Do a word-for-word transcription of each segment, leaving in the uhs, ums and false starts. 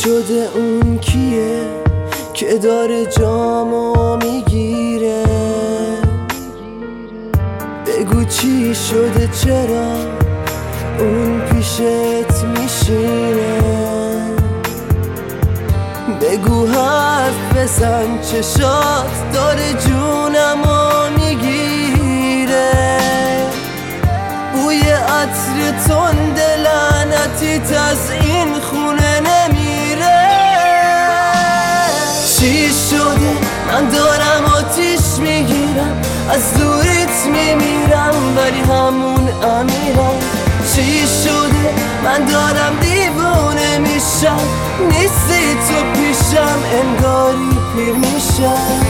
شده اون کیه که داره جامو میگیره؟ بگو چی شده، چرا اون پیشت میشینه؟ بگو حرف بزن، چشات داره جونمو میگیره. بوی عطر تند لعنتیت از این خونه نمیره. چی شده؟ من دارم آتیش میگیرم، از دوریت میمیرم ولی همون امیرم. چی شده؟ من دارم دیوونه میشم، نیستی تو پیشم، انگاری پیر میشم.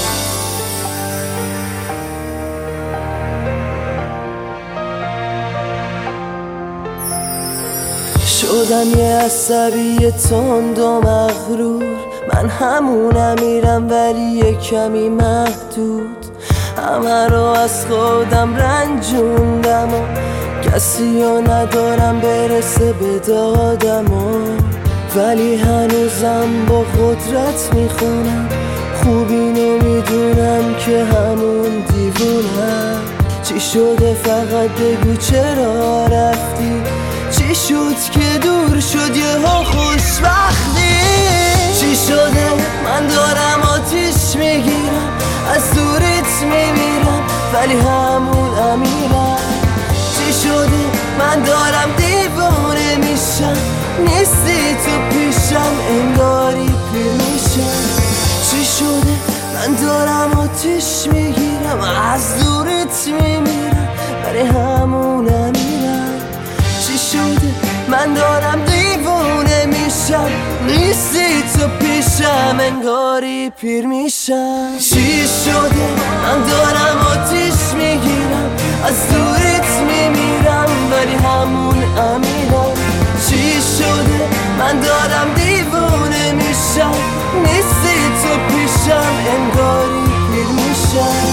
شدم یه عصبی تند و مغرور، من همون امیرم ولی یه کمی محدود. همه رو از خودم رنجوندم و کسی رو ندارم برسه به دادم و ولی هنوزم با قدرت میخونم. خوب اینو میدونم که همون دیوونم. چی شده؟ فقط بگو چرا رفتی؟ چی شد که دور شد یه ها خوشبختی؟ چی شده؟ من دارم آتیش میگیرم، از دوریت میمیرم ولی همون امیرم. چی شده؟ من دارم دیوانه میشم، نیستی تو پیشم، انگاری پیر میشم. چی شده؟ من دارم آتیش میگیرم، از دوریت میمیرم ولی همون امیرم. چی شده؟ من دارم دیوونه میشم، نیستی تو پیشم، انگاری پیر میشم. چی شده؟ من دارم آتیش میگیرم، از دوریت میمیرم ولی همون امیرم. چی شده؟ من دارم دیوونه میشم، نیستی تو پیشم، انگاری پیر میشم.